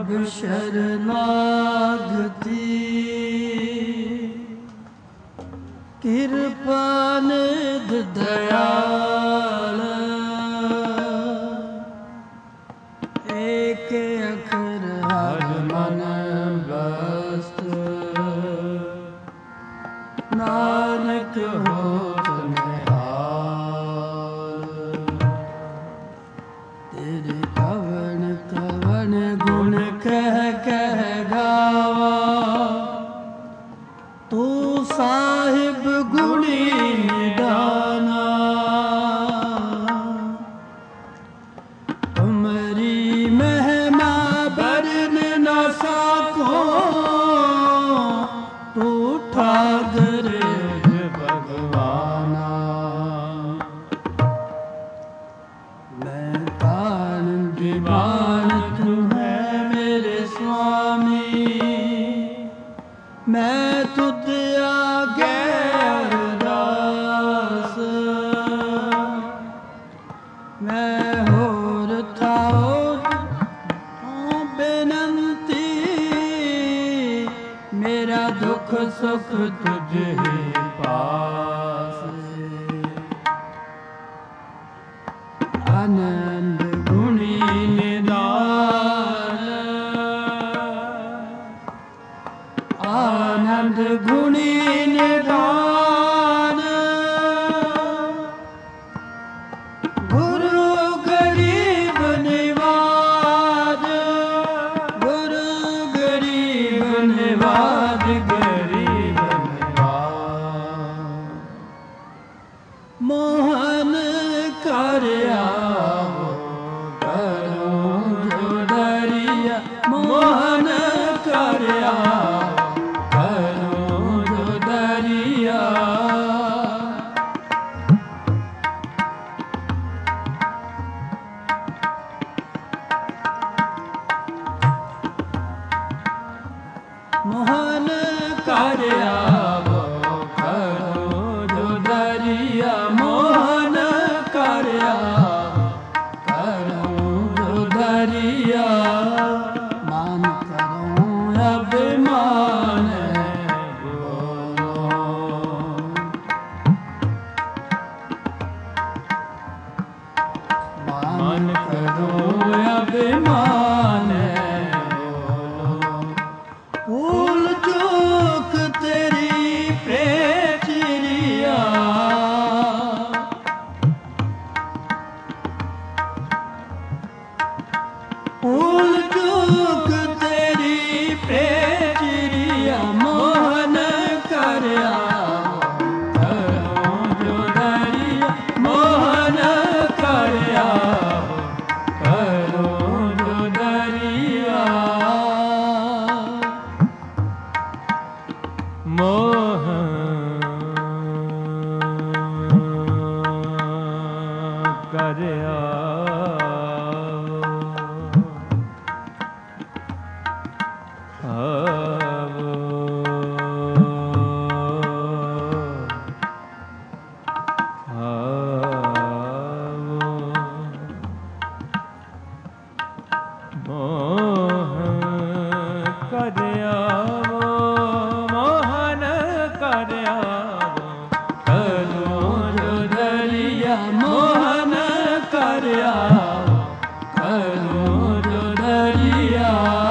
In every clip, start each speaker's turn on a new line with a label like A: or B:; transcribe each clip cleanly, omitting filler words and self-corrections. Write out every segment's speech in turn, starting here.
A: ਪ੍ਰਭ ਸ਼ਰਨਾਗਤੀ ਕਿਰਪਾ ਨਿਧ ਦਇਆਲ ਏਕ ਅਖਰ ਹਰ ਮਨ ਬਸਤ ਨਾਨਕ ਹੋਤ ਨਿਹਾਲ। ਤੇਰੇ ਕਵਣ ਕਵਣ ਗੁਣ ਕਹਿ ਕਹਿ ਗਾਵਾ ਤੂੰ ਸਾਹਿਬ ਗੁਣੀ ਨਿਦਾਨਾ। ਤੁਮਰੀ ਮਹਿਮਾ ਬਰਨ ਨ ਸਾਕੋ ਤੂੰ ਠਾਕਰ ਭਗਵਾਨਾ। ਮੈਂ ਤਾਣ ਦੀਵਾਨ ਤੂੰ ਹੈ ਮੇਰੇ ਸੁਆਮੀ ਮੈਂ ਤੁਧ ਆਗੇ ਅਰਦਾਸ। ਮੈਂ ਹੋਰ ਥਾਉ ਬੇਨੰਤੀ ਮੇਰਾ ਦੁੱਖ ਸੁਖ ਤੁਝੇ ਪਾਸ। ਆਨੰਦ ਗੁਣੀ ਨਿਦਾਨ ਆਨੰਦ ਗੁਣੀ ਨਿਦਾਨ। ਗੁਰੂ ਗਰੀਬ ਨਿਵਾਜ ਗੁਰੂ ਗਰੀਬ ਨਿਵਾਜ ਗਰੀਬ ਨਿਵਾਜ। ਮੋਹਨ ਕਰ ਆਵੋ ਕਰੋ ਜੋ ਦਰਿਆ ਮੋਹਨ ਕਰ ਆਵੋ ਕਰੋ ਜੋ ਦਰਿਆ। ਮੋਹਨ ਕਰ ਆਵੋ ਕਰੋ ਜੋ ਦਰਿਆ ਮੋਹਨ ਕਰ ਆਵੋ ਕਰੋ ਜੋ ਦਰਿਆ। ਮਾਨ ਕਰੋ ਅਭਿਮਾਨ ਬੋਲੋ ਮਾਨ ਕਰੋ ਅਭਿਮਾਨ ਭੂਲ ਚੂਕ ਤੇਰੀ ਭੇਜਰੀਆ। ਭੂਲ ਚੂਕ ਤੇਰੀ ਭੇਜਰੀਆ ਮੋਹਨ ਕਰ ਆਵੋ ਕਰੋ ਜੋ ਦਰਿਆ ਮੋਹਨ ਕਰ ਆਵੋ ਕਰੋ ਜੋ ਦਰਿਆ। ਮੋਹ ਕਰ ਆਵੋ ਮੋਹ ਕਰ ਆਵੋ ਮੋਹਨ ਕਰ ਆਵੋ ਕਰੋ ਜੋ ਦਰਿਆ ਮੋਹਨ ਕਰ ਆਵੋ ਕਰੋ ਜੋ ਦਰਿਆ।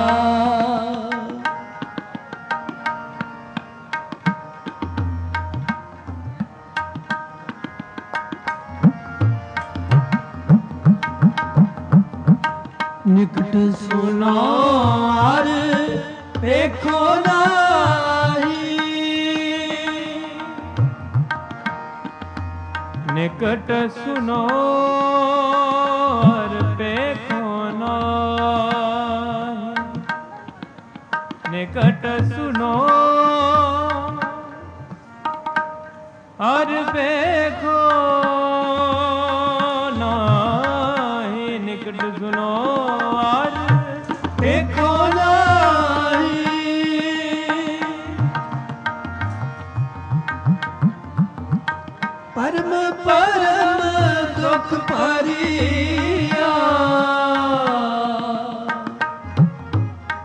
A: ਨਿਕਟ ਸੁਨੋ ਹਰ ਵੇਖੋ ਨਾਹੀ ਨਿਕਟ ਸੁਨੋ ਹਰ ਵੇਖੋ ਨਾਹੀ ਨਿਕਟ ਸੁਨੋ ਹਰ ਵੇਖੋ ਨਾਹੀ ਨਿਕਟ ਸੁਨੋ ਦੇਖੋ ਨਾਹੀ। ਪਰਮ ਪਰਮ ਦੁਖ ਭਰੀਆ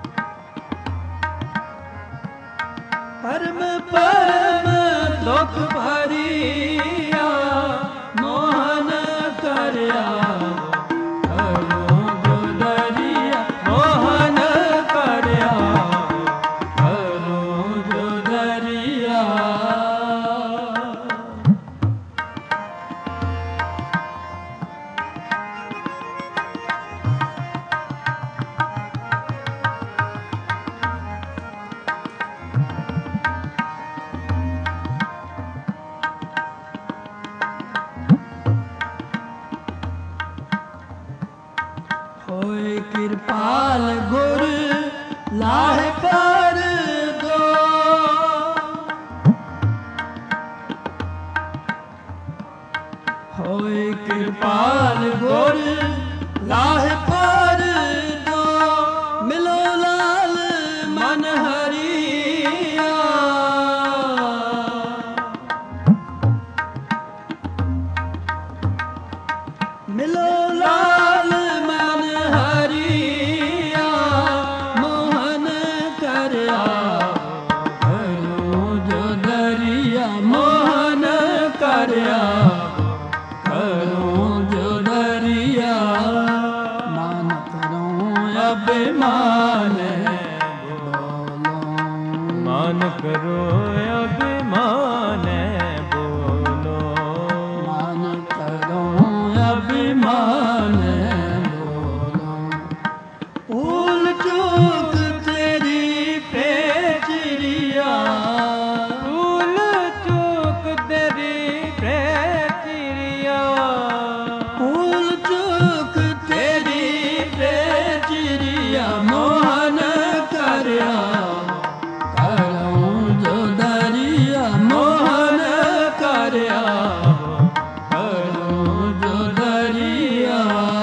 B: लाहे पर दो होए कृपाल गुर लाहे पर दो मिलो लाल मन हरिया मिलो लाल मन हरिया मोहन करया करो जो दरिया मोहन करया करो जो दरिया मान करो अभिमान बोलो
A: मान करो अभिमान बोलो
B: मान करो अभिमान बोलो भूल चूक तेरी पेचरिया
A: भूल चूक तेरी प्रेचिरिया
B: भूल चूक तेरी पेचरिया मोहन करया करो जो दरिया मोहन करया करो जो दरिया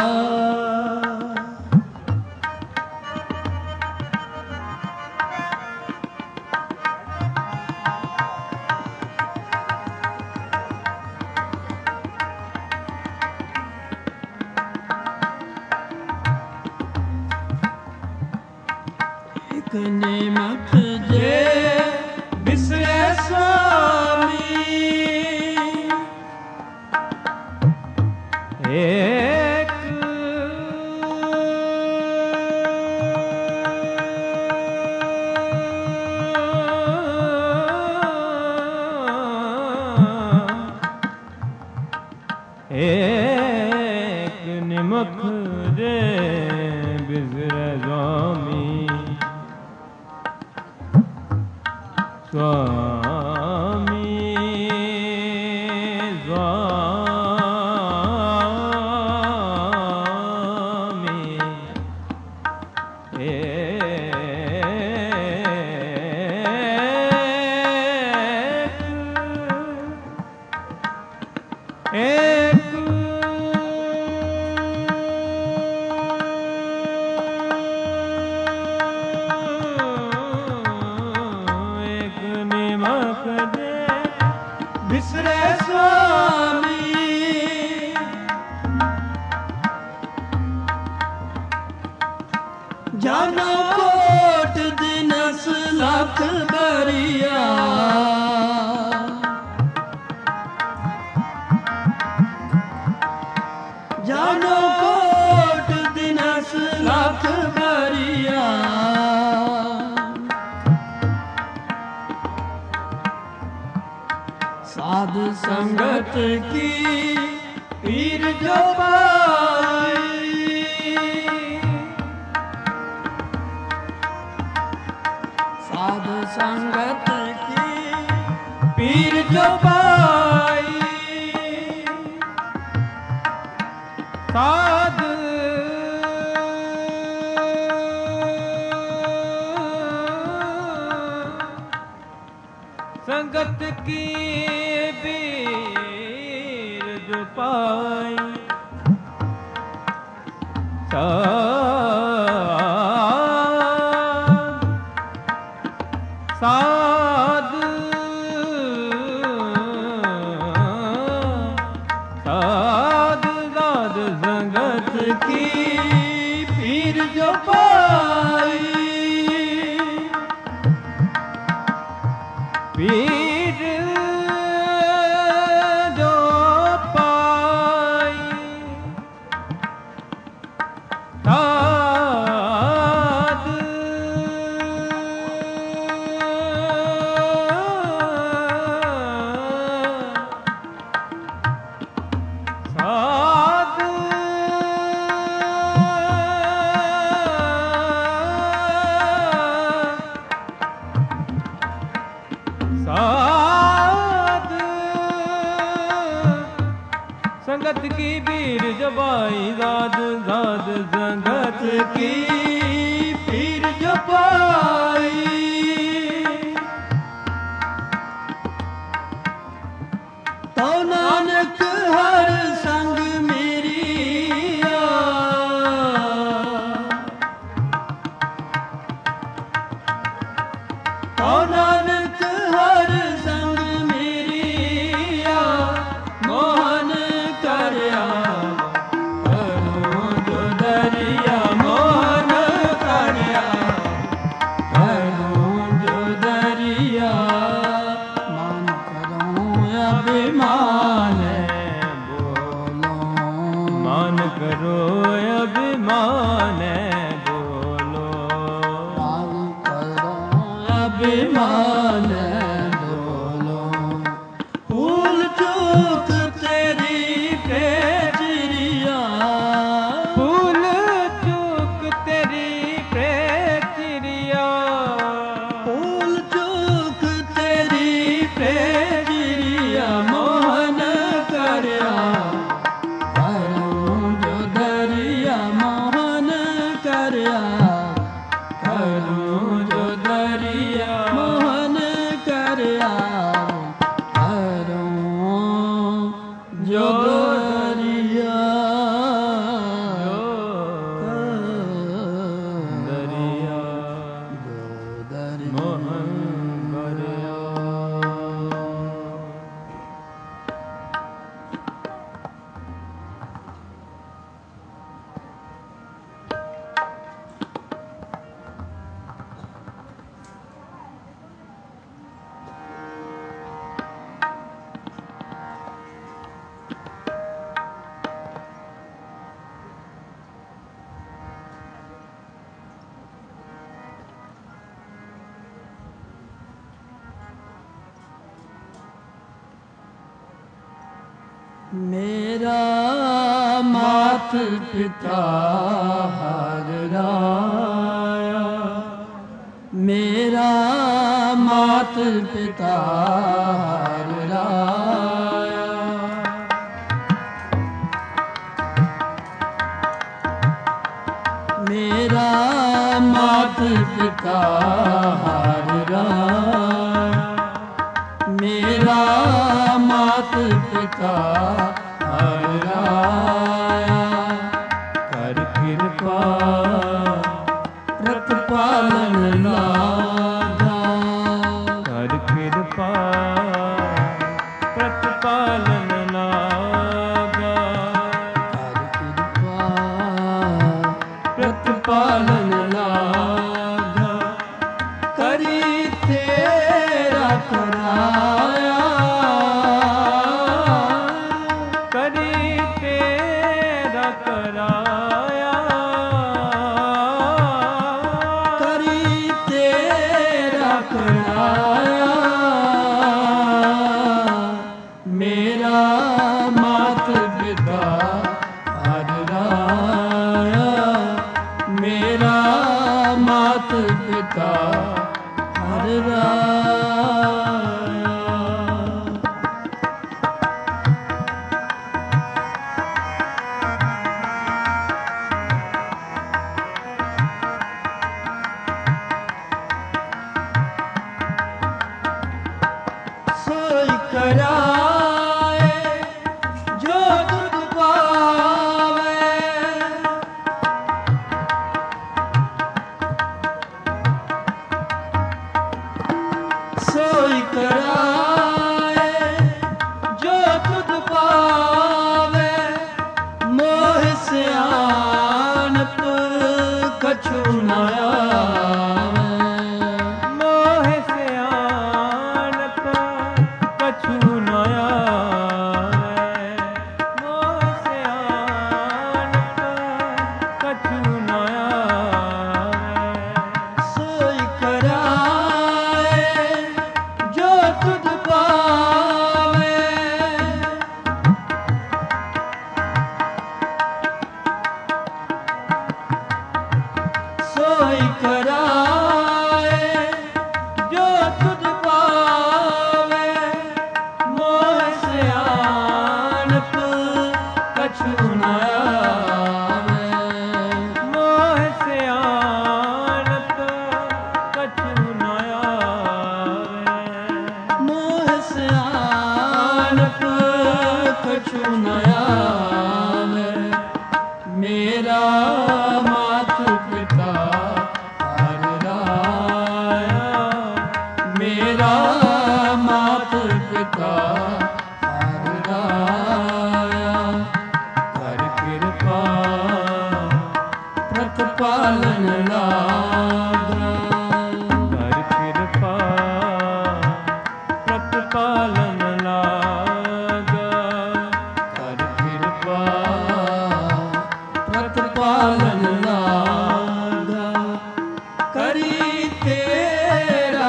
B: एक निमक जे बिसरे स्वामी
A: एक एक निमक रे बिसरे स्वामी स्वामी स्वामी एक निमक दे
B: बिसरे स्वामी जानो कोट दिनस लख बरिया जानो कोट दिनस लख बरिया साध संगत की पीर जो पाई साध संगत की पीर जो पाई
A: साध संगत की बीर जो पाई साध साध साध संगत की
B: पीर जो पाई
A: पीर जो पाई साध साध साध संगत की बीर जबाई साध साध संगत की
B: पीर जो पाई ਕਉ ਨਾਨਕ ਹਰ ਸੰਗ ਮੇਰੀਆ ਮੋਹਨ ਕਰਿਆ ਕਰੋ ਜੋ ਦਰਿਆ ਮੋਹਨ ਕਰਿਆ ਕਰੋ ਜੋ ਦਰਿਆ ਮਨ ਕਰੋ ਅਭਿਮਾਨ ਬੋਲੋ
A: ਮਨ ਕਰੋ ਅਭਿਮਾਨ ਬੋਲੋ
B: ਅਭਿਮਾਨ ਬੋਲੋ ਭੂਲ ਚੂਕ ਤੇਰੀ ਭੇਜਰੀਆ
A: ਭੂਲ ਚੂਕ ਤੇਰੀ ਪ੍ਰੇਤਿਰਿਆ
B: ਭੂਲ ਚੂਕ ਤੇਰੀ ਭੇਜਰੀਆ ਮੋਹਨ ਕਰਿਆ ਕਰੋ ਜੋ ਦਰਿਆ ਮੋਹਨ ਕਰਿਆ ਕਰੋ ਜੋ ਦਰਿਆ ਮੋਹਨ ਕਰਿਆ ਕਰੋ ਜੋ ਦਰਿਆ
A: ਦਰਿਆ
B: ਜੋ ਦਰਿਆ
A: ਮੋਹਨ ਕਰਿਆ
B: ਮੇਰਾ ਮਾਤ ਪਿਤਾ ਹਰ ਰਾਇਆ ਮੇਰਾ ਮਾਤ ਪਿਤਾ ਹਰ ਰਾਇਆ ਮੇਰਾ ਮਾਤ ਪਿਤਾ ਹਰ ਰਾਇਆ ਮੇਰਾ ਮਾਤ ਪਿਤਾ ਹਰ ਰਾਇਆ
A: ਕਰ ਕਿਰਪਾ
B: ਰਤ ਪਾਲਨ ਲਾਗਾ
A: ਕਰ ਕਿਰਪਾ ਪ੍ਰਤਪਾਲਨ ਲਾਗਾ
B: ਹਰ ਕਿਰਪਾ ਰਤ ਪਾਲਨ ਲਾਗਾ ਕਰੀ ਤੇਰਾ ਕਰਾਇਆ
A: ਕਰੀ ਤੇਰਾ ਕਰਾਇਆ
B: ਕਰੀ ਤੇਰਾ ਕਰਾਇਆ ਮੇਰਾ ਮਾਤ ਪਿਤਾ ਹਰ ਰਾਇਆ ਮੇਰਾ ਮਾਤ ਪਿਤਾ ਹਰ ਰਾਇਆ ਸੋਈ ਕਰਾਏ ਜੋ ਦੁਖ ਪਾਵੇ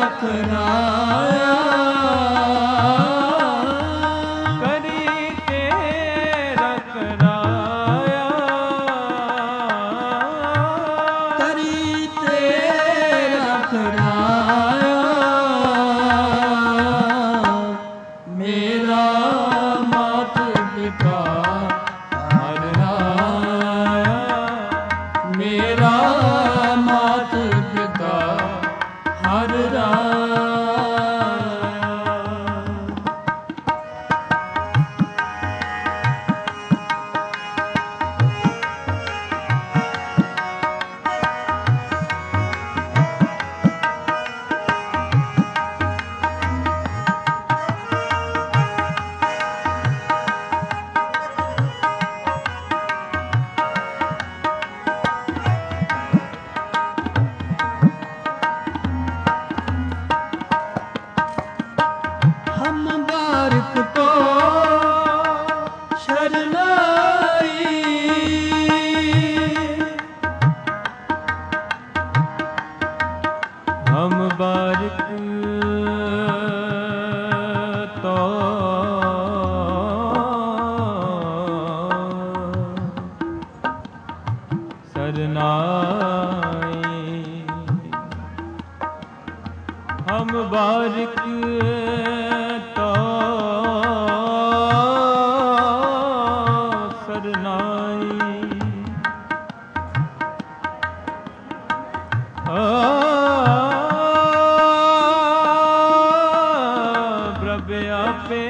B: ਕਰਾਇਆ
A: ਕਰੀ ਤੇਰਾ ਕਰਾਇਆ
B: ਕਰੀ ਤੇਰਾ ਕਰਾਇਆ ਮੇਰਾ ਮਾਤ ਪਿਤਾ ਹਰ ਰਾਇਆ ਮੇਰਾ ਮਾਤ ਪਿਤਾ ਹਰ ਰਾਇਆ हम बारिक को शरणाई
A: हम बारिक तो सरनाई हम बारिक तो सरनाई प्रभ आपे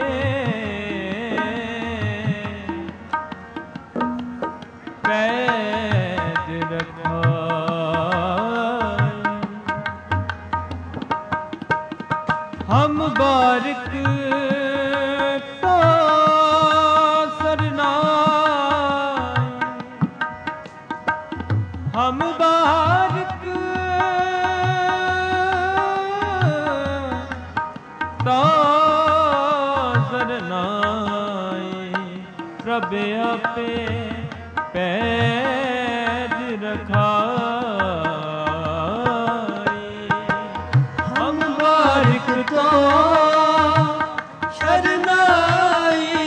A: पैद रखाई हम बारिक तो सरनाई हम बारिक तो सरनाई प्रभ आपे पैद रखाई
B: हम बारिक तो शरणाई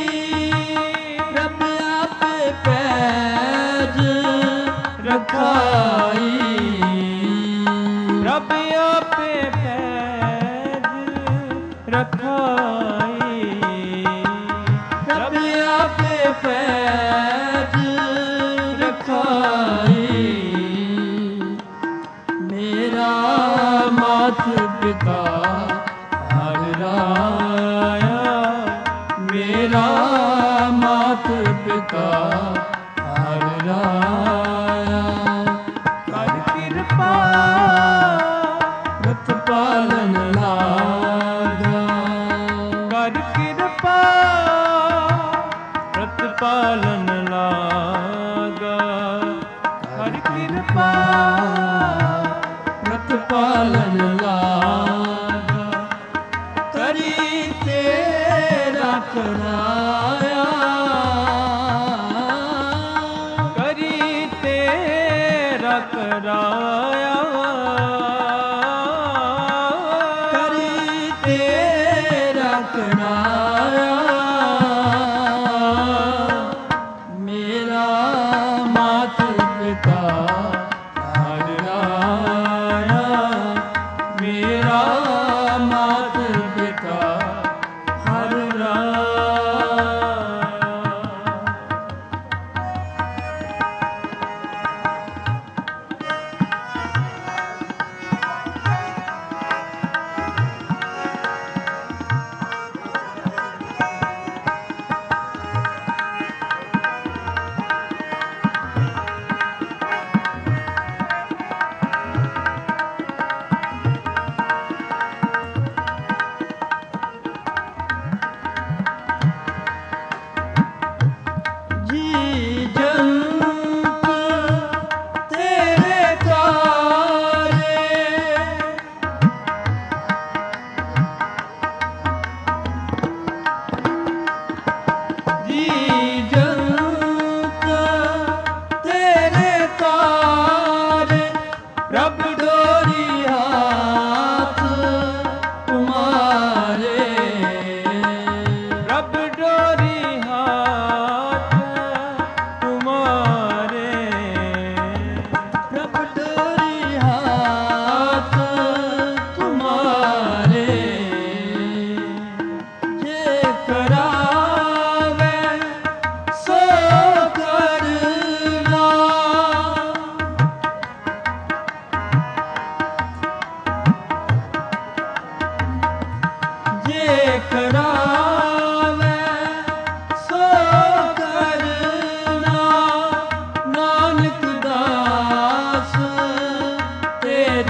B: रब आपे पैज रखाई
A: रब आपे पैद रखाई
B: रब आपे पैज रखाई मेरा मात पिता हर राया मेरा मात पिता हर राया
A: कर कृपा
B: व्रत पालन लागा
A: कर कृपा व्रत पालन लागा कर कृपा
B: व्रत पालन लागा करी तेरा कराया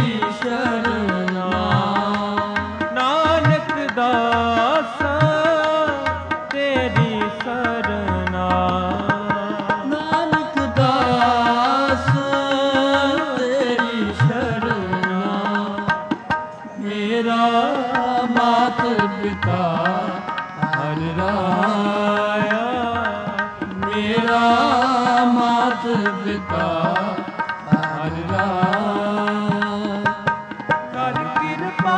B: ਤੇਰੀ ਸ਼ਰਨਾ
A: ਨਾਨਕ ਦਾਸਾ ਤੇਰੀ ਸਰਨਾ
B: ਨਾਨਕ ਦਾਸ ਤੇਰੀ ਸ਼ਰਨਾ ਮੇਰਾ ਮਾਤ ਪਿਤਾ ਹਰਿ ਰਾਇਆ ਮੇਰਾ ਮਾਤ ਪਿਤਾ ਹਰਿ ਰਾਇਆ
A: ਕਰ ਕਿਰਪਾ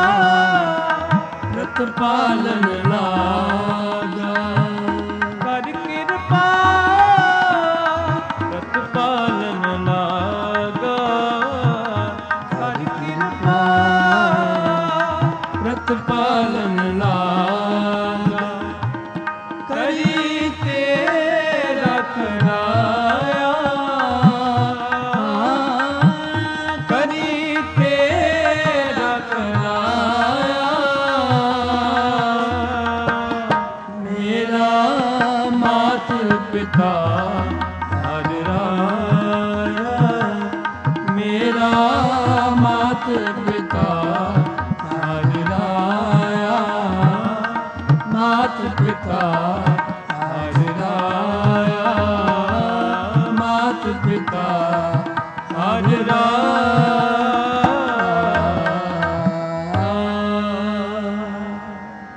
B: ਰਤ ਪਾਲਨ ਲਾਗਾ
A: ਕਰ ਕਿਰਪਾ ਰਤ ਪਾਲਨ ਲਾਗਾ ਕਰ ਕਿਰਪਾ
B: ਰਤ ਪਾਲਨ ਲਾਗਾ
A: ਕਰੀ ਤੇਰਾ ਕਰਾਇਆ ਕਰੀ ਤੇਰਾ ਕਰਾਇਆ
B: ਮੇਰਾ ਮਾਤ ਪਿਤਾ ਹਰਿ ਰਾਇਆ ਮੇਰਾ ਮਾਤ ਪਿਤਾ ਹਰਿ ਰਾਇਆ ਮਾਤ ਪਿਤਾ ਹਰਿ ਰਾਇਆ ਮਾਤ ਪਿਤਾ ਹਰਿ ਰਾਇਆ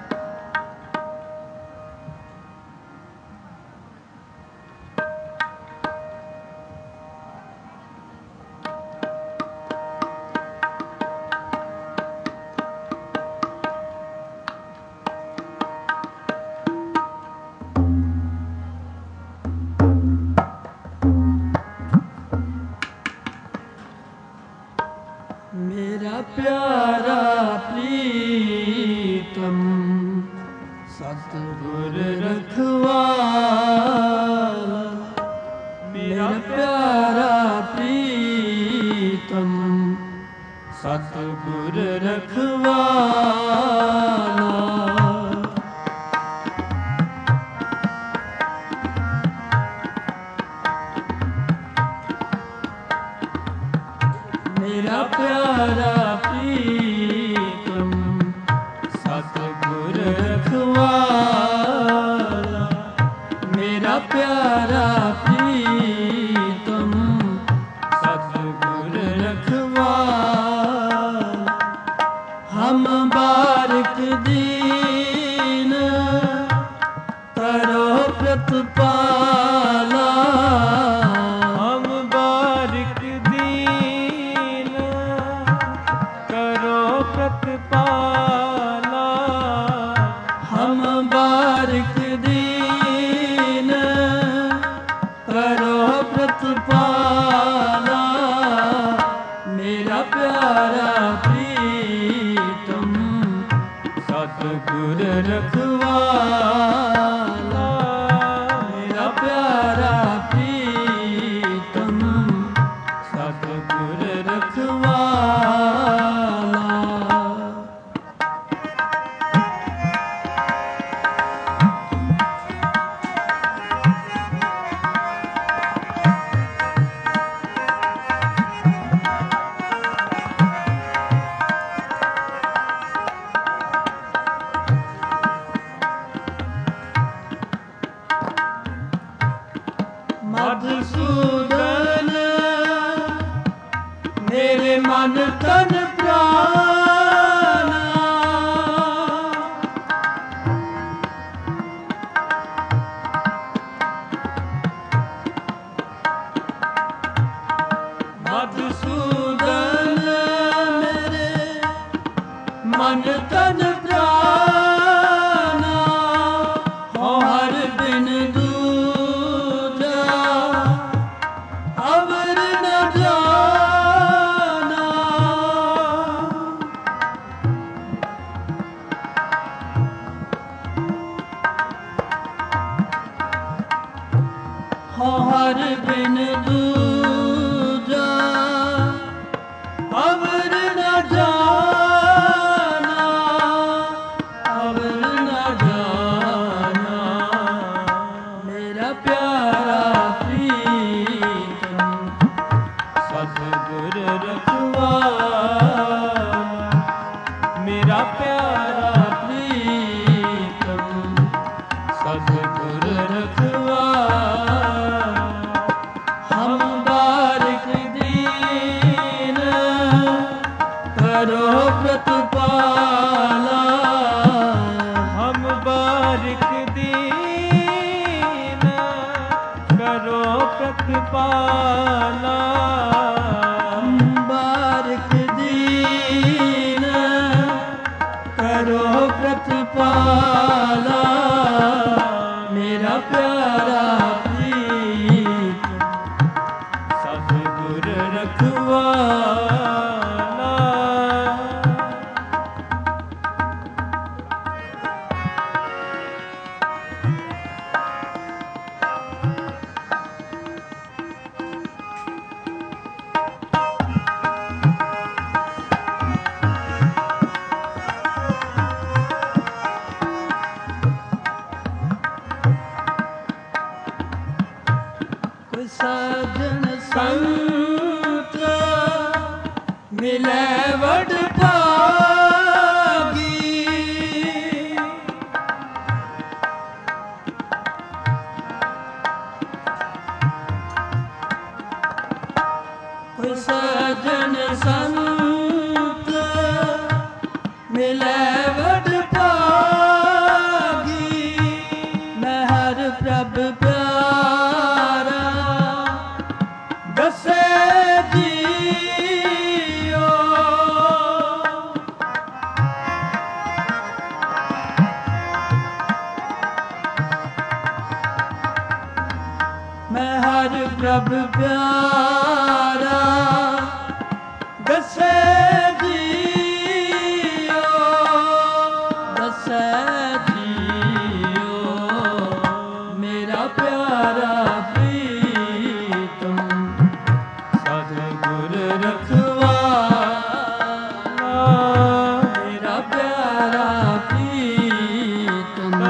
B: ਮੇਰਾ ਪਿਆਰਾ ਪ੍ਰੀਤਮ ਸਤਿਗੁਰ ਰਖਵਾਲਾ ਮੇਰਾ ਪਿਆਰਾ ਪ੍ਰੀਤਮ ਸਤਿਗੁਰ ਰਖਵਾਲਾ ਮੇਰਾ ਪਿਆਰਾ ਪ੍ਰੀਤਮ ਸਤਿਗੁਰ ਰਖਵਾਲਾ ਮੇਰਾ ਪਿਆਰਾ ਪ੍ਰੀਤਮ ਸਤਿਗੁਰ ਰਖਵਾਲਾ ਹਮ ਬਾਰਿਕ ਦੀਨ ਕਰੋ ਪ੍ਰਤਪਾਲਾ
A: ਹਮ ਬਾਰਿਕ ਦੀਨ ਕਰੋ ਪ੍ਰਤਪਾਲਾ
B: ਹਮ ਬਾਰਿਕ ਦੀਨ ਕਰੋ ਪ੍ਰਤਪਾਲਾ ਮੇਰਾ ਪਿਆਰਾ ਪ੍ਰੀਤਮ ਸਤਿਗੁਰ ਰਖਵਾਲਾ ਮੇਰਾ ਪਿਆਰਾ ਪ੍ਰੀਤਮ ਸਤਿਗੁਰ ਰਖਵਾਲਾ ਮਧੂਸੂਦਨ ਮੇਰੇ ਮਨ ਤਨ ਪ੍ਰਾਨਾ ਮਧੂਸੂਦਨ ਮੇਰੇ ਮਨ ਤਨ ਪ੍ਰਾਨਾ ਹੋ ਹਰ ਬਿਨ ਦੂਜਾ ਅਵਰ ਨ ਜਾਨਾ ਹੋ ਹਰ ਬਿਨ ਦੂਜਾ ਅਵਰ ਨ ਜਾਨਾ करो प्रतिपाला
A: हम बारिक दीन करो प्रतिपाला
B: बारिक दीन करो प्रतिपाला मेरा प्यारा प्रीत
A: सतगुर रखवाला
B: कोई साजन संत मिले वड भागी कोई साजन संत मिले वड भागी मैं हर प्रभ प्यारा दसे जियो मैं हर प्रभ प्यारा दसे जियो दसे जियो मेरा प्यारा प्रीतम
A: सतगुर
B: रखवाला मेरा प्यारा प्रीतम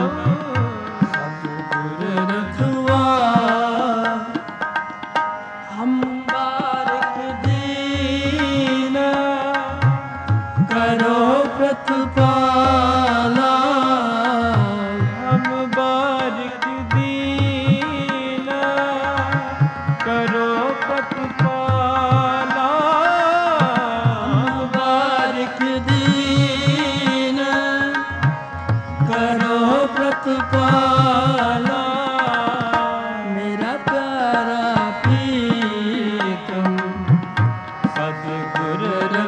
B: सतगुर रखवाला हम बारिक दीन करो प्रतिपाला
A: हम बारिक दीन करो प्रतिपाला
B: बारिक दीन करो प्रतिपाला मेरा प्यारा प्रीतम
A: सतगुर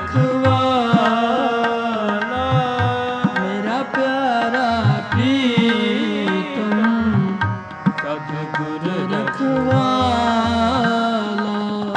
B: रखवाला मेरा प्यारा प्रीतम
A: सतगुर
B: रखवाला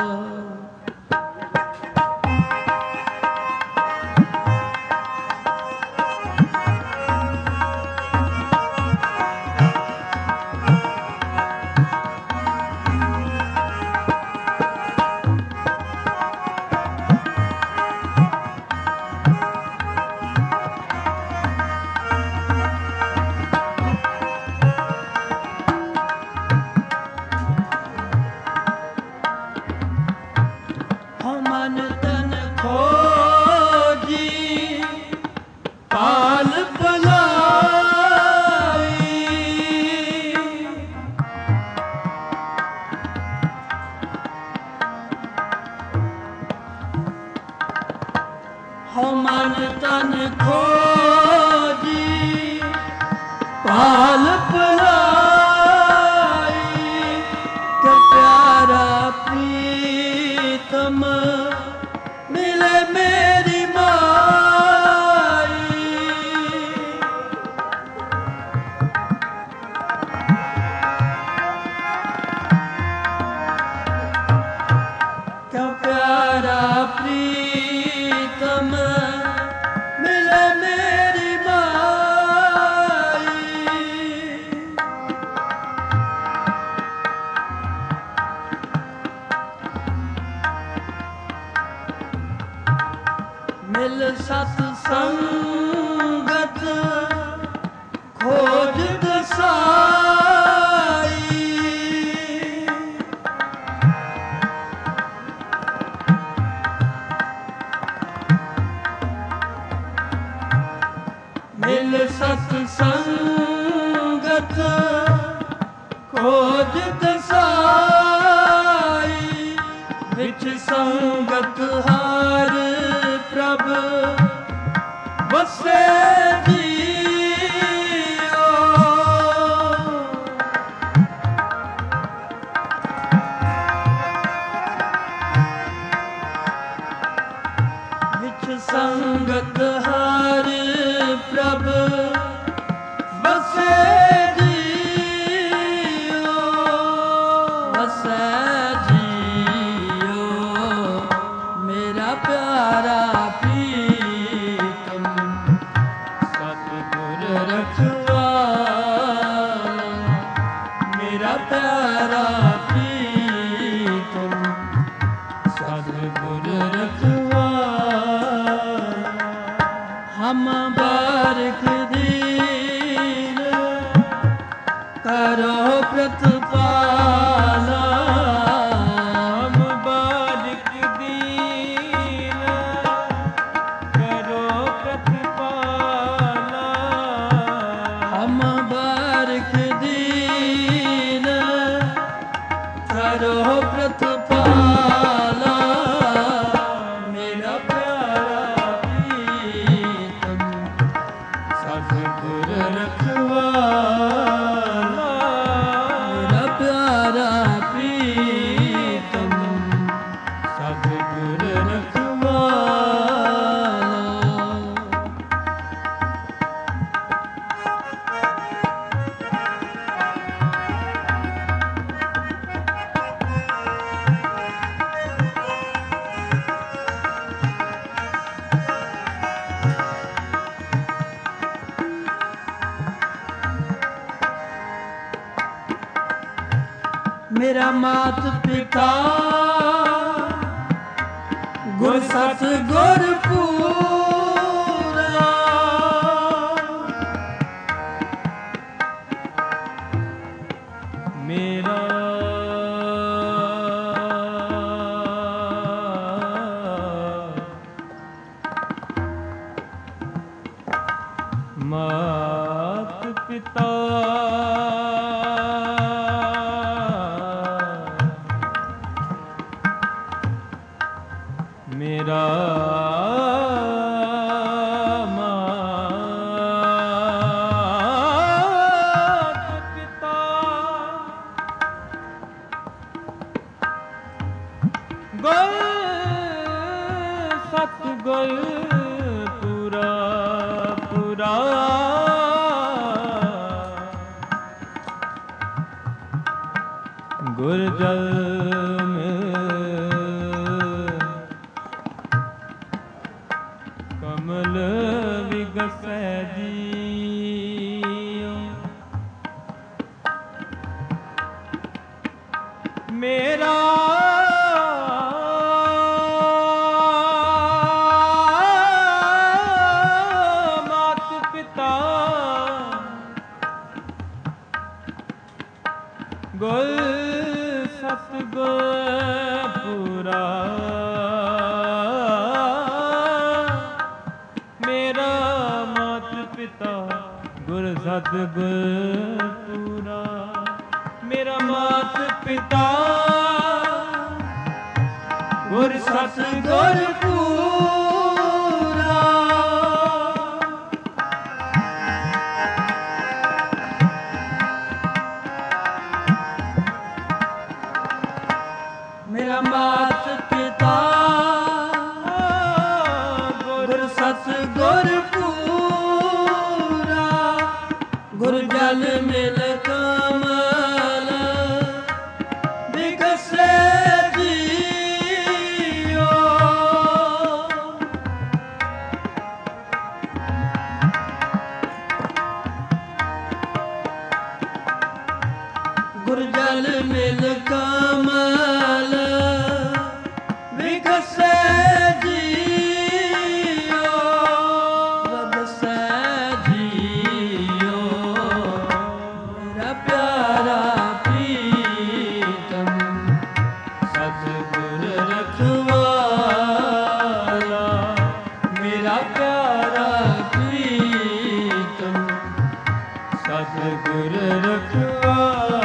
B: मन तन खोजी पाल पलाई मन तन खोजी पाल पलाई क्या प्यारा प्रीतम मिले मेरी माई क्या प्यारा प्रीतम मिले मेरी माई मिल सत्संगत खोज दसाई मिल सत्संगत खोज दसाई विच संगत हार प्रम ਪ੍ਰਭ ਵਸੈ ਜੀਓ। ਵਿਚ ਸੰਗਤ ਹਰ ਪ੍ਰਭ ਵਸੈ ਜੀਓ। ਵਸੈ ਜੀਓ ਮੇਰਾ ਪਿਆਰਾ ਪ੍ਰੀਤਮ ਸਤਿਗੁਰ ਰਖਵਾਲਾ। ਮੇਰਾ ਪਿਆਰਾ ਪ੍ਰੀਤਮ ਸਤਿਗੁਰ ਰਖਵਾਲਾ। ਹਮ ਬਾਰਿਕ ਦੀਨ ਕਰੋ ਪ੍ਰਤਪਾਲਾ।
A: ਹਮ ਬਾਰਿਕ ਦੀਨ ਕਰੋ ਪ੍ਰਤਪਾਲਾ।
B: ਹਮ ਬਾਰਿਕ ਦੀਨ ਕਰੋ ਪ੍ਰਤਪਾਲਾ। ਮੇਰਾ ਪਿਆਰਾ ਪ੍ਰੀਤਮ
A: ਸਤਿਗੁਰ ਰਖਵਾਲਾ।
B: ਮੇਰਾ ਪਿਆਰਾ ਪ੍ਰੀਤਮ
A: ਸਤਿਗੁਰ
B: ਰਖਵਾਲਾ। ਮੇਰਾ ਮਾਤ ਪਿਤਾ ਗੁਰ ਸਤ ਗੁਰ ਪੂਰਾ।
A: ਮੇਰਾ ਮਾਤ ਪਿਤਾ ਮੇਰਾ ਮਾਤ ਪਿਤਾ ਗੁਰ ਸਤਿਗੁਰ ਪੂਰਾ ਪੂਰਾ। ਗੁਰ ਜਲ ਕਮਲ ਵਿਗਸੈ ਜੀਓ। ਮੇਰਾ ਮਾਤ ਪਿਤਾ ਗੁਰ ਸਤਿਗੁਰ ਪੂਰਾ। ਮੇਰਾ ਮਾਤ ਪਿਤਾ ਗੁਰ ਸਤਿਗੁਰ ਪੂਰਾ। ਮੇਰਾ ਮਾਤ ਪਿਤਾ ਗੁਰ ਸਤਿਗੁਰ ਪੂਰਾ।
B: ਮੇਰਾ ਮਾਤ ਪਿਤਾ ਗੁਰ ਸਤਿਗੁਰ ਪੂਰਾ। ਗੁਰ ਜਲ ਮਿਲ ਕਮਲ ਵਿਗਸੈ ਜੀਓ। ਗੁਰ ਜਲ ਮਿਲ ਕਮਲ ਵਿਗਸੈ ਜੀਓ। ਵਗਸੈ ਜੀਓ ਮੇਰਾ ਪਿਆਰਾ ਪ੍ਰੀਤਮ ਸਤਿਗੁਰ ਰਖਵਾਲਾ। ਮੇਰਾ ਪਿਆਰਾ ਪ੍ਰੀਤਮ
A: ਸਤਿਗੁਰ ਰਖਵਾਲਾ।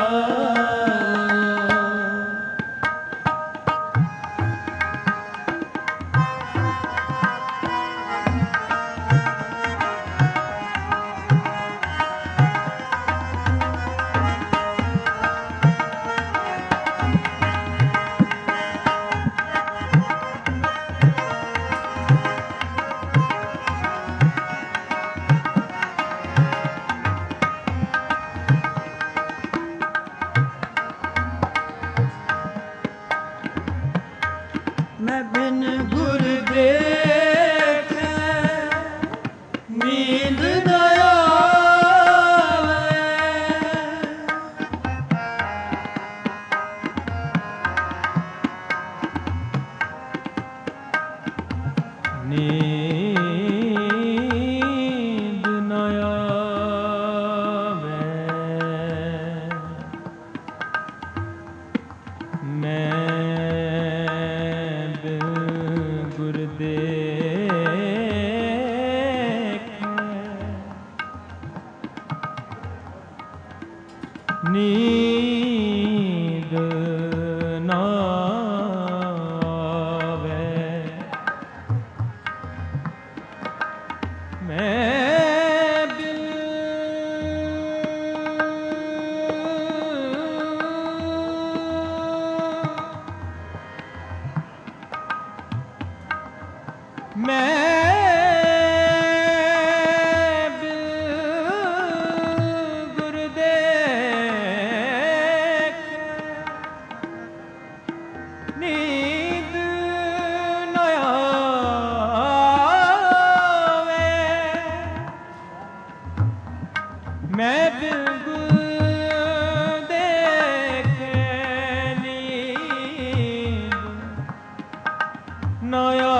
A: ਨ ਆਵੇ। ਮੈਂ ਬਿਨ ਗੁਰ ਨੀਂਦ ਨਾ ਆਵੇ। ਮੈਂ ਮੈਂ ਬਿਨ ਗੁਰ ਦੇਖੇ ਨੀਂਦ ਨ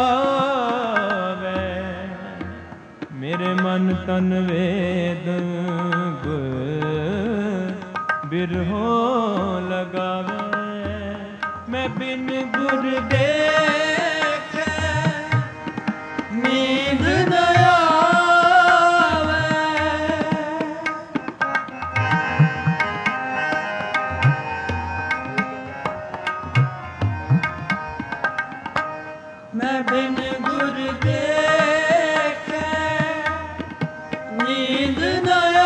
A: ਆਵੇ। ਮੇਰੇ ਮਨ ਤਨ ਵੇਦ ਗੁਰ ਬਿਰਹੋ ਲਗਾਵੇ। ਮੈਂ ਬਿਨ ਗੁਰ ਦੇਖੇ ਨੀਂਦ ਨ ਮੈਂ ਬਿਨ ਗੁਰ ਦੇਖੇ ਨੀਂਦ ਨ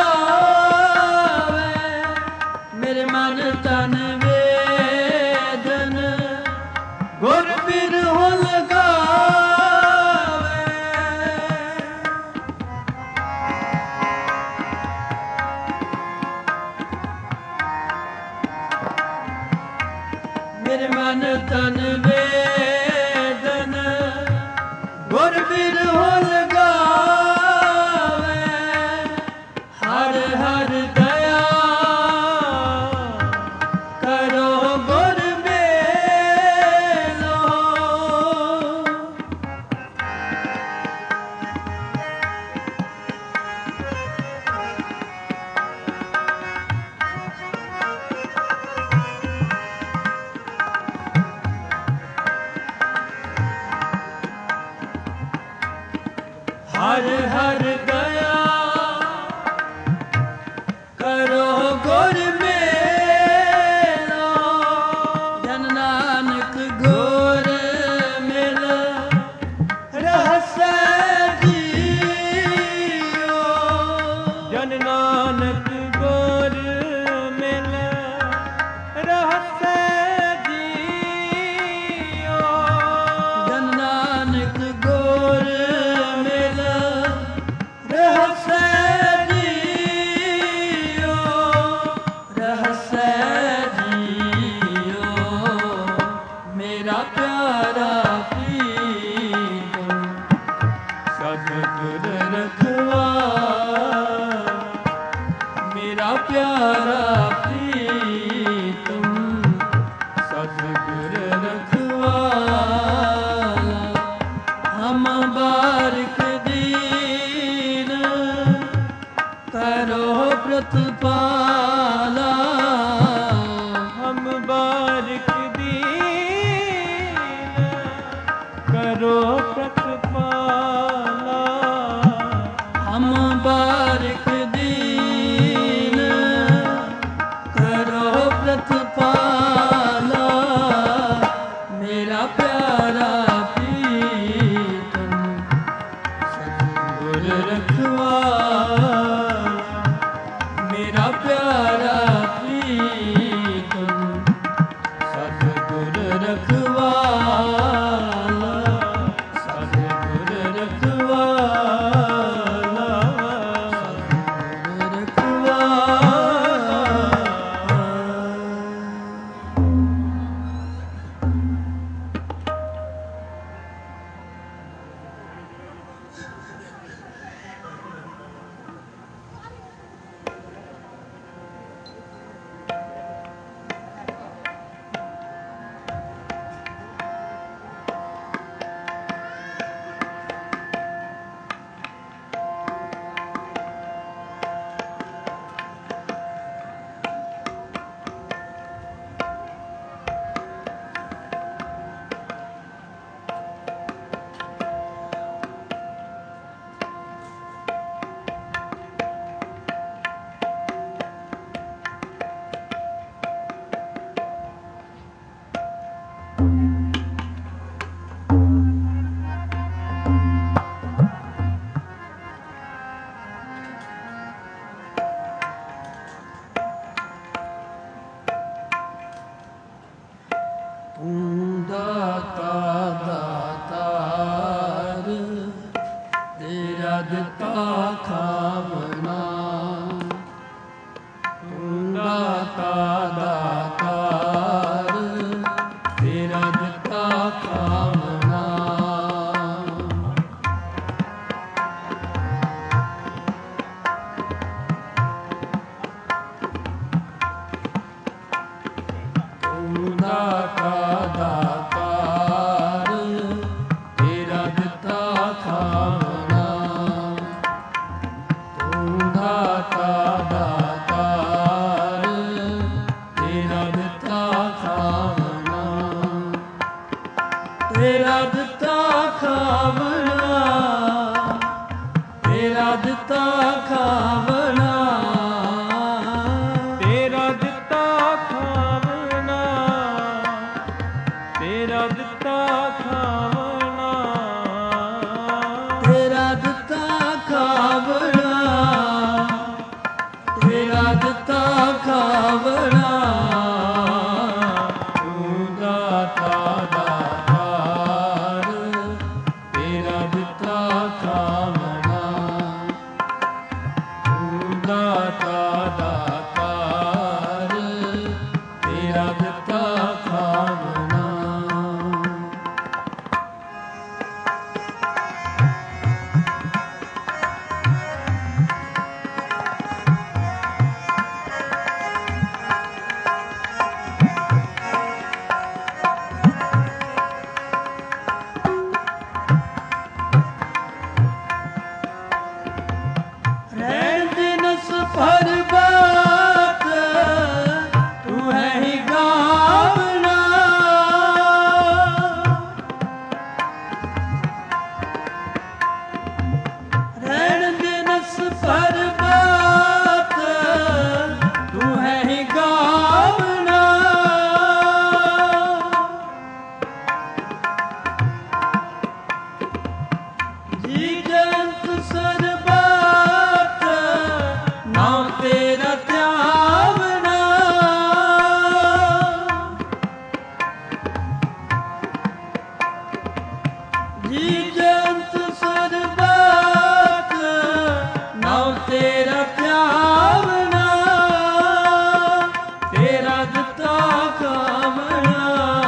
A: ਆਵੇ। ਮੇਰੇ ਮਨ ਤਨ ਵੇਦਨ ਗੁਰ ਬਿਰਹੋ ਲਗਾਵੇ। ਮੇਰੇ ਮਨ ਤਨ ਗੁਰ ਬਿਰਹੋ ਲਗਾਵੇ। ਹਰ ਹਰ ਦਇਆ ਕਰੋ ਗੁਰ ਮੇਲੋ। ਹਰ ਹਰ ਦਇਆ ਕਰੋ ਗੁਰ ਮੇਲੋ। ਜਨ ਨਾਨਕ ਗੁਰ ਮਿਲ ਰਹਸੈ ਜੀਓ। ਜਨ ਨਾਨਕ ਗੁਰ ਮਿਲ ਰਹਸੈ ਜੀਓ। ਜਨ ਨਾਨਕ ਗੁਰ ਰਹਸੈ ਜੀਓ। ਰਹਸੈ ਜੀਓ ਮੇਰਾ ਪਿਆਰਾ ਪ੍ਰੀਤਮ ਸਤਿਗੁਰ ਰਖਵਾਲਾ। ਮੇਰਾ ਪਿਆਰਾ ਪ੍ਰੀਤਮ ਸਤਿਗੁਰ ਰਖਵਾਲਾ। ਹਮ ਬਾਰਿਕ ਕਰੋ ਪ੍ਰਤਪਾਲਾ। ਹਮ ਬਾਰਿਕ ਦੀਨ ਕਰੋ ਪ੍ਰਤਪਾਲਾ। ਹਮ ਬਾਰਿਕ ਦੀਨ ਕਰੋ ਪ੍ਰਤਪਾਲਾ। ਮੇਰਾ ਪਿਆਰਾ ਪ੍ਰੀਤਮ ਸਤਿਗੁਰ ਰਖਵਾਲਾ। ਮੇਰਾ ਪਿਆਰਾ ਪ੍ਰੀਤਮ ਸਤਿਗੁਰ ਰਖਵਾਲਾ। ਸਤਿਗੁਰ ਰਖਵਾਲਾ। ਸਤਿਗੁਰ ਰਖਵਾਲਾ।
B: ਦਿੱਤਾ ਖਾਵਣਾ। ਤੂੰ ਦਾਤਾ ਦਾਤਾਰ, ਤੇਰਾ ਦਿੱਤਾ ਖਾਵਣਾ। ਤੂੰ ਦਾਤਾ ਦਾਤਾਰ, ਤੇਰਾ ਦਿੱਤਾ ਖਾਵਣਾ। ਤੂੰ ਦਾਤਾ ਦਾਤਾਰ, ਤੇਰਾ ਦਿੱਤਾ ਖਾਵਣਾ। ਤੇਰਾ ਦਿੱਤਾ ਖਾਵਣਾ, ਤੇਰਾ ਦਿੱਤਾ ਖਾਵਣਾ।
A: ਤੇਰਾ ਦਿੱਤਾ ਖਾਵਣਾ, ਤੇਰਾ ਦਿੱਤਾ ਖਾਵਣਾ।
B: ਤੇਰਾ ਦਿੱਤਾ ਖਾਵਣਾ, ਤੇਰਾ ਦਿੱਤਾ ਖਾਵਣਾ। ਤੂੰ ਦਾਤਾ ਦਾਤਾਰ, ਤੇਰਾ ਦਿੱਤਾ ਖਾਵਣਾ। ਤੂੰ ਦਾਤਾ ਦਾਤਾਰ, ਤੇਰਾ ਦਿੱਤਾ ਖਾਵਣਾ। ਰਹਿਣ ਦਿਨਸ ਭਰ ਬਾਤ, ਤੂੰ ਹੈ ਹੀ ਗਾਵਣਾ। ਰਹਿਣ ਦਿਨਸ ਭਰ ਬਾਤ, ਤੂੰ ਹੈ ਹੀ ਗਾਵਣਾ। ਜੀ ਜੰਤ ਸਰਬਤ, ਨਾਮ ਤੇਰਾ ਧਿਆਵਣਾ। ਜੀ ਜੰਤ ਸਰਬਤ, ਨਾਮ ਤੇਰਾ ਧਿਆਵਣਾ। ਤੇਰਾ ਦਿੱਤਾ ਖਾਵਣਾ,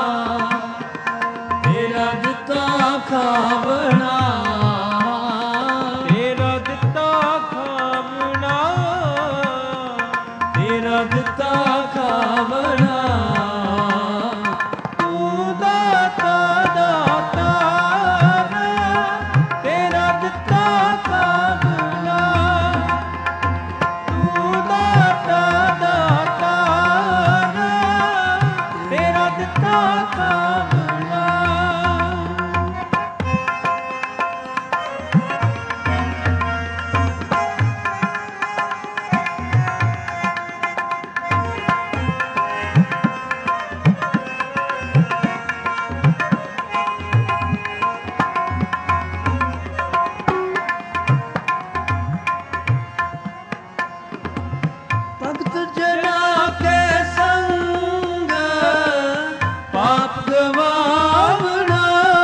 B: ਤੇਰਾ ਦਿੱਤਾ ਖਾਵਣਾ।
A: ਤੇਰਾ ਦਿੱਤਾ ਖਾਵਣਾ,
B: ਤੇਰਾ ਦਿੱਤਾ ਖਾਵਣਾ। ਤੂੰ ਦਾਤਾ ਦਾਤਾਰ, ਤੇਰਾ ਦਿੱਤਾ ਖਾਵਣਾ। ਤੂੰ ਦਾਤਾ ਦਾਤਾਰ, ਤੇਰਾ ਦਿੱਤਾ ਖਾਵਣਾ। ਭਗਤ ਜਨਾ ਕੇ ਸੰਗ, ਪਾਪ ਗਵਾਵਣਾ।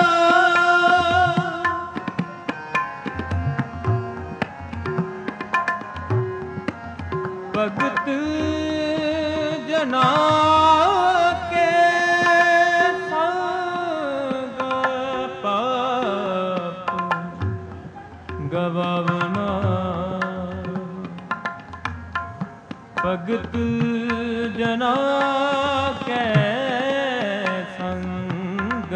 A: ਭਗਤ ਜਨਾ ਕੇ ਸੰਗ ਪਾਪ ਗਵਾਵਣਾ। ਭਗਤ ਜਨਾ ਕੈ ਸੰਗ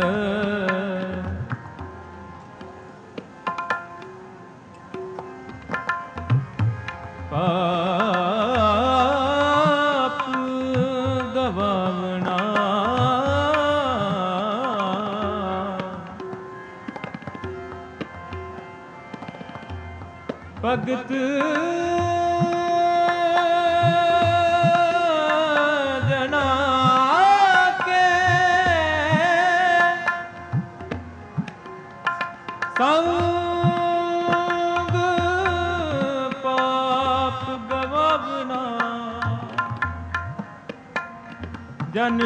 A: ਪਾਪ ਗਵਾਵਣਾ। ਭਗਤ ਜਨਾ ਕੇ ਸੰਗ ਪਾਪ ਗਵਾਵਣਾ। ਜਨ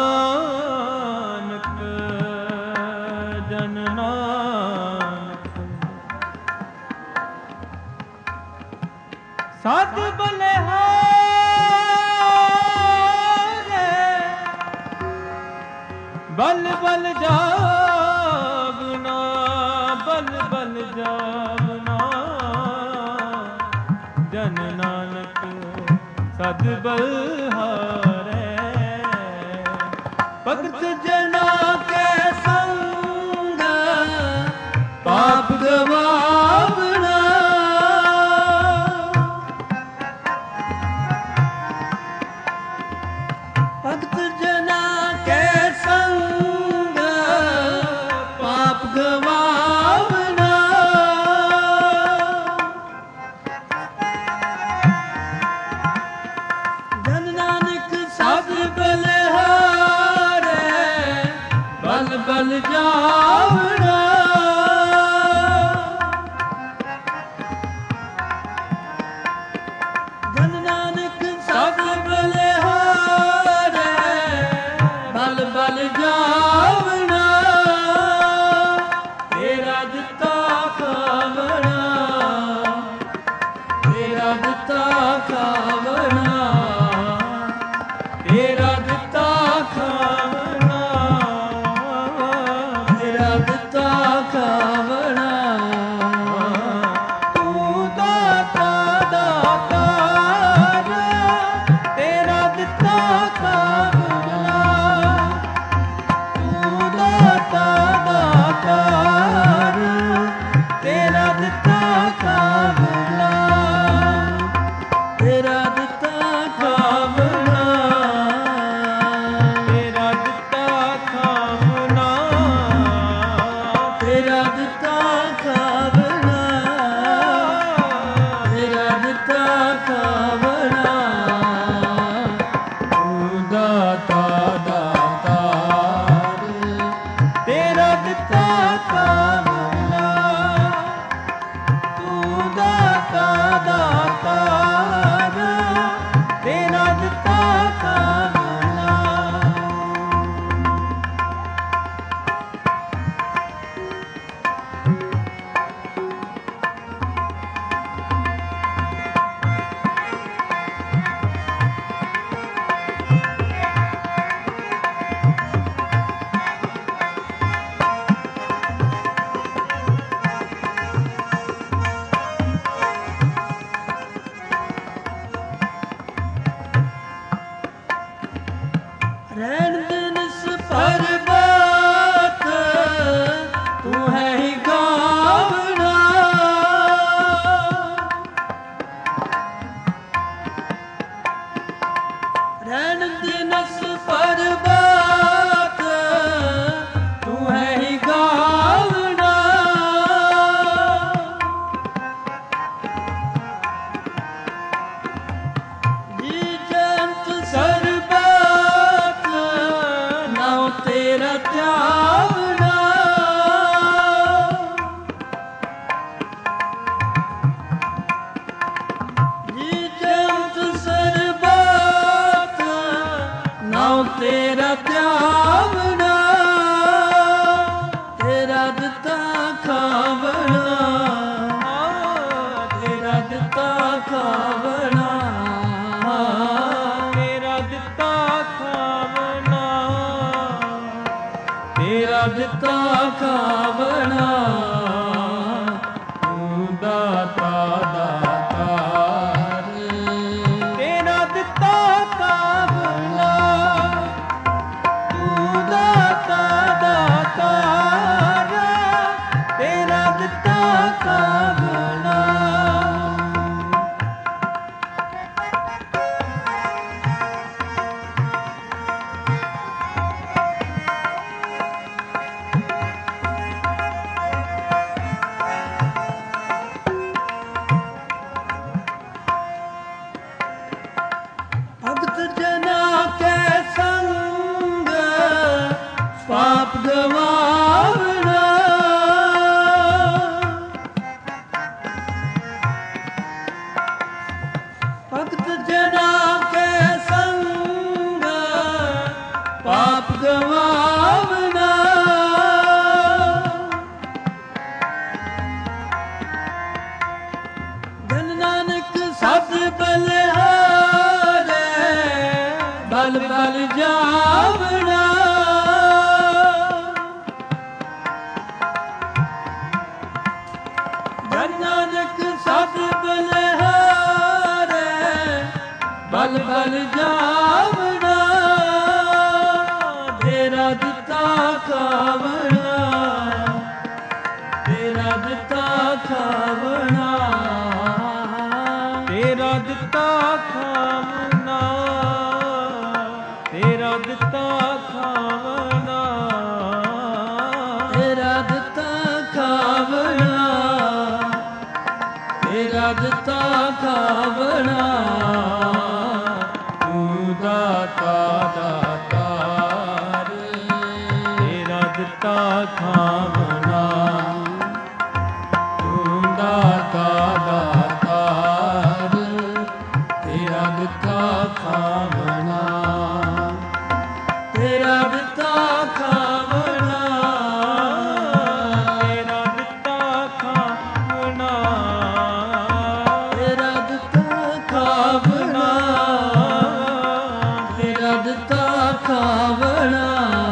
A: ਨਾਨਕ ਜਨ ਨਾਨਕ ਸਤ ਬਲਿਹਾਰੇ ਬਲ ਬਲ ਜਾਵਨਾ ਬਲ ਬਲ ਜਾਵਨਾ ਜਨ ਨਾਨਕ ਸਦ ਬਲਿਹਾਰੇ ਭਗਤ ਜਨਾ ਕੇ ਸੰਗ ਪਾਪ ਗਵਾਵਨਾ ਭਗਤ ਜਨਾ ਕੇ ਸੰਗ ਪਾਪ ਗਵਾਵਨਾ ਜਨ ਨਾਨਕ ਸਦ ਬਲਿਹਾਰੇ ਬਲ ਬਲ ਜਾਵਨਾ ਜਨ ਨਾਨਕ ਸਦ ਬਲਿਹਾਰੇ ਬਲ ਬਲ ਜਾਵਨਾ ਤੇਰਾ ਦਿੱਤਾ ਖਾਵਣਾ ਤੇਰਾ ਦਿੱਤਾ ਖਾਵਣਾ ਤੇਰਾ ਦਿੱਤਾ ਖਾਵਣਾ ਤੇਰਾ ਦਿੱਤਾ ਖਾਵਣਾ ਤੂੰ ਦਾਤਾ ਦਾਤਾਰ ਤੇਰਾ ਦਿੱਤਾ ਖਾਵਣਾ ਤੂੰ ਦਾਤਾ ਦਾਤਾਰ ਤੇਰਾ ਦਿੱਤਾ ਖਾਵਣਾ ਤੇਰਾ ਦਿੱਤਾ ਖਾਵਣਾ ਤੇਰਾ ਦਿੱਤਾ ਖਾਵਣਾ ਤੇਰਾ ਦਿੱਤਾ ਖਾਵਣਾ ਤੇਰਾ ਦਿੱਤਾ ਖਾਵਣਾ ਤੂੰ ਦਾਤਾ ਦਾਤਾਰ ਤੇਰਾ ਦਿੱਤਾ ਖਾਵਣਾ ਤੂੰ ਦਾਤਾ ਦਾਤਾਰ ਤੇਰਾ ਦਿੱਤਾ ਖਾਵਣਾ ਰਹਿਣ ਦਿਨ ਸਪਰਬਾਤ ਤੂੰ ਹੈ ਹੀ ਗਾਵਣਾ ਰਹਿਣ ਦਿਨ ਸਪਰਬਾਤ ਤੂੰ ਹੈ ਹੀ ਗਾਵਣਾ ਜੀ ਜੰਤ ਸਰਬਤ ਨਾਉ ਤੇਰਾ ਧਿਆਵਣਾ ਜੀ ਜੰਤ ਸਰਬਤ ਨਾਉ ਤੇਰਾ ਧਿਆਵਣਾ ਤੇਰਾ ਦਿੱਤਾ ਖਾਵਣਾ ਤੇਰਾ ਦਿੱਤਾ ਖਾਵਣਾ ਤੇਰਾ ਦਿੱਤਾ ਖਾਵਣਾ ਤੇਰਾ ਦਿੱਤਾ ਖਾਵਣਾ ਤੂੰ ਦਾਤਾ ਦਾਤਾਰ ਤੇਰਾ ਦਿੱਤਾ ਖਾਵਣਾ ਤੂੰ ਦਾਤਾ ਦਾਤਾਰ ਤੇਰਾ ਦਿੱਤਾ ਖਾਵਣਾ
B: ਬਲਿਹਾਰੇ ਬਲ ਬਲ ਜਾਵਣਾ ਧੰਨ ਨਾਨਕ ਸਤ ਬਲਿਹਾਰੇ ਬਲ ਬਲ ਜਾਵਣਾ ਤੇਰਾ ਦਿੱਤਾ ਖਾਵਣਾ ਤੇਰਾ ਦਿੱਤਾ ਖਾਵਣਾ
A: ਤੇਰਾ ਦਿੱਤਾ ਖਾਵਣਾ ਤੇਰਾ ਦਿੱਤਾ ਖਾਵਣਾ
B: ਤੇਰਾ ਦਿੱਤਾ ਖਾਵਣਾ ਤੇਰਾ ਦਿੱਤਾ ਖਾਵਣਾ
A: ਤੂੰ ਦਾਤਾ ਦਾਤਾਰ ਤੇਰਾ ਦਿੱਤਾ ਖਾਵਣਾ ਤੂੰ ਦਾਤਾ ਦਾਤਾਰ ਤੇਰਾ ਦਿੱਤਾ ਖਾਵਣਾ
B: ਤੇਰਾ ਦਿੱਤਾ ਖਾਵਣਾ
A: ਤੇਰਾ ਦਿੱਤਾ ਖਾਵਣਾ
B: ਤੇਰਾ ਦਿੱਤਾ ਖਾਵਣਾ ਤੇਰਾ ਦਿੱਤਾ ਖਾਵਣਾ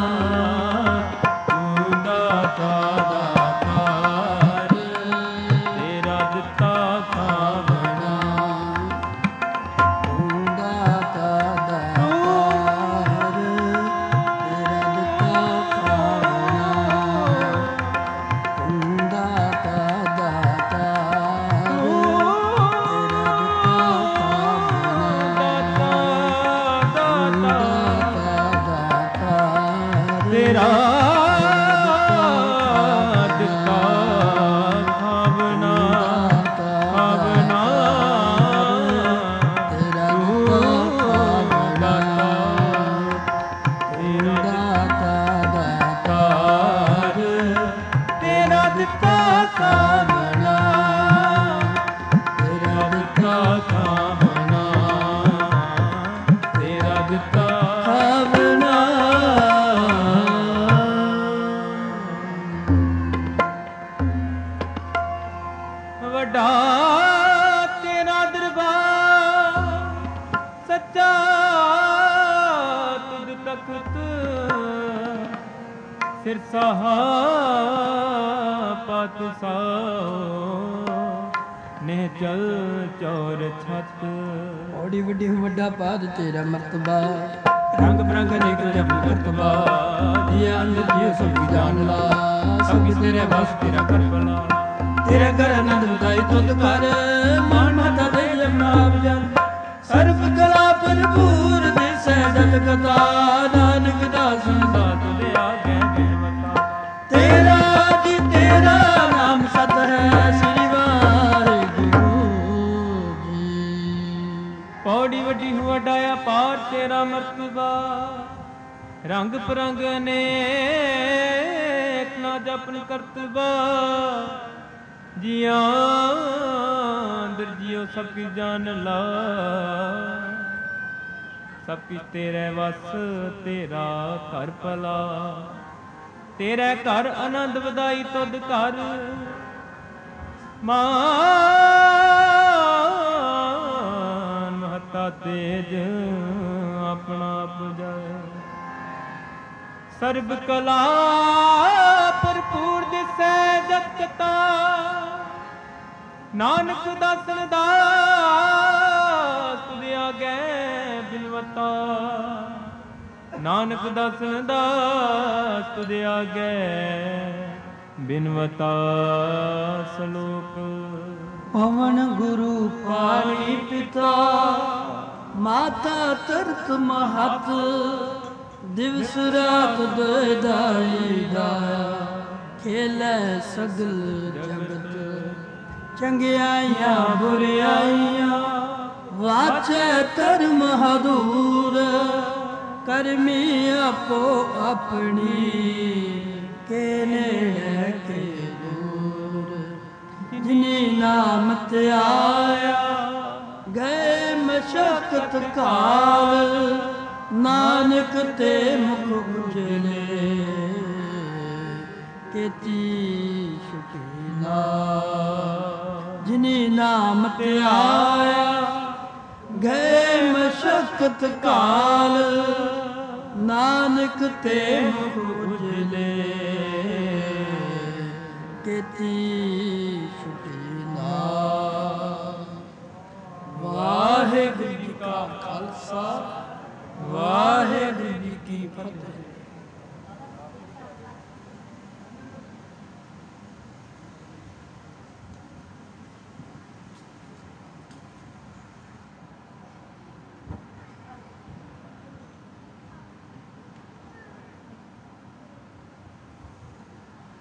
A: ਤੂੰ ਦਾਤਾ ਦਾਤਾਰ ਤੇਰਾ ਦਿੱਤਾ ਖਾਵਣਾ
B: ਤੂੰ ਦਾਤਾ ਦਾਤਾਰ ਤੇਰਾ ਦਿੱਤਾ ਖਾਵਣਾ ਤੂੰ ਦਾਤਾ ਦਾਤਾਰ ਤੇਰਾ ਦਿੱਤਾ ਖਾਵਣਾ
A: ਖਾਵਣਾ
B: ਤੇਰਾ
A: ਤੇਰਾ ਦਿੱਤਾ ਖਾਵਣਾ ਤੇਰਾ ਦਿੱਤਾ ਖਾਵਣਾ ਤੇਰਾ ਦਿੱਤਾ
B: ਖਾਵਣਾ
A: ਵੱਡਾ ਤੇਰਾ ਦਰਬਾਰ ਸੱਚਾ ਤੁਧ ਤਖਤ ਸਿਰਸਾ ਪਤ ਸਾਉ ਨੇ ਚਲ ਚੌਰ ਛਤ
B: ਔੜੀ ਵੱਡੀ ਵੱਡਾ ਪਾਦ ਤੇਰਾ ਮਰਤਬਾ
A: ਰੰਗ ਬਰੰਗ ਅਨੇਕ ਜਪ ਕਰਤਬਾ
B: ਇਹ ਅੰਧ ਜੀ ਸਭ ਜਾਣ ਲਾ
A: ਸਭ ਕੀ ਤੇਰੇ ਬਸ ਤੇਰਾ ਕਰ ਬਣਾ
B: ਤੇਰੇ ਘਰ ਆਨੰਦ ਵਧਾਈ ਤੁਧ ਕਰ ਮਨ ਮਾਤਾ ਦੇ ਜਮਨਾ ਜਨ ਸਰਬ ਕਲਾ ਭਰਪੂਰ ਦਿਸੈ ਜਗ ਕਥਾ ਨਾਨਕ ਦਾਸ
A: ਸਾਧ ਲਿਆ ਗਏ ਬੇਵਤਾ
B: ਤੇਰਾ ਜੀ ਤੇਰਾ ਨਾਮ ਸਤ ਹੈ ਸ੍ਰੀ ਵਾਹਿਗੁਰੂ ਜੀ
A: ਪੌੜੀ ਵੱਡੀ ਵੱਡਾਇਆ ਪਾਰ ਤੇਰਾ ਮਰਤਬਾ ਰੰਗ ਪਰੰਗ ਅਨੇਕ ਨਾ ਜਪਨ ਕਰਤਬਾ ਜੀਆਂ ਅੰਦਰ ਜਿਉ ਸਭ ਕੀ ਜਾਨ ਲਾ ਸਭ ਕੀ ਤੇਰੇ ਵਸ ਤੇਰਾ ਘਰ ਭਲਾ ਤੇਰੇ ਘਰ ਆਨੰਦ ਵਧਾਈ ਤੁਧ ਘਰ ਮਾਨ ਮਹਤਾ ਤੇਜ ਆਪਣਾ ਪੁਜਾਏ ਸਰਬ ਕਲਾ ਭਰਪੂਰ ਦਿਸੈ ਜਗ ਕਤਾ ਨਾਨਕ ਦਾਸਨ ਦਾਸ ਤੁਧ ਆਗੇ ਬਿਨਵਤਾ ਨਾਨਕ ਦਾਸਨ ਦਾਸ ਤੁਧ ਆਗੇ ਬਿਨਵਤਾ ਸਲੋਕ
B: ਪਵਨ ਗੁਰੂ ਪਾਣੀ ਪਿਤਾ ਮਾਤਾ ਤਰਤ ਮਹਤ ਦਿਵਸ ਰਾਤ ਦੋਇਦਾਈ ਦਾਇਆ ਖੇਲੇ ਸਗਲ ਜਗਤ ਚੰਗਿਆਈਆਂ ਬੁਰਿਆਈਆਂ ਵਾਚੈ ਧਰਮ ਹਦੂਰ ਕਰਮੀ ਆਪੋ ਆਪਣੀ ਕੇ ਨੇੜੇ ਕੇ ਦੂਰ ਜਿਨੀ ਨਾਮ ਧਿਆਇਆ ਗਏ ਮਸ਼ਕਤ ਕਾਲ ਨਾਨਕ ਤੇ ਮੁਖ ਉਜਲੇ ਕੀਤੀ ਸ਼ੁਕੀਨਾ ਜਿਨੀ ਨਾਮ ਧਿਆਇਆ ਗਏ ਮਸ਼ਕਤ ਕਾਲ, ਨਾਨਕ ਤੇ ਮੁਖ ਉਜਲੇ, ਕੀਤੀ ਛੁਟੀ ਨਾਮ। ਵਾਹਿਗੁਰੂ ਜੀ ਕਾ ਖਾਲਸਾ, ਵਾਹਿਗੁਰੂ ਜੀ ਕੀ ਫਤਿਹ।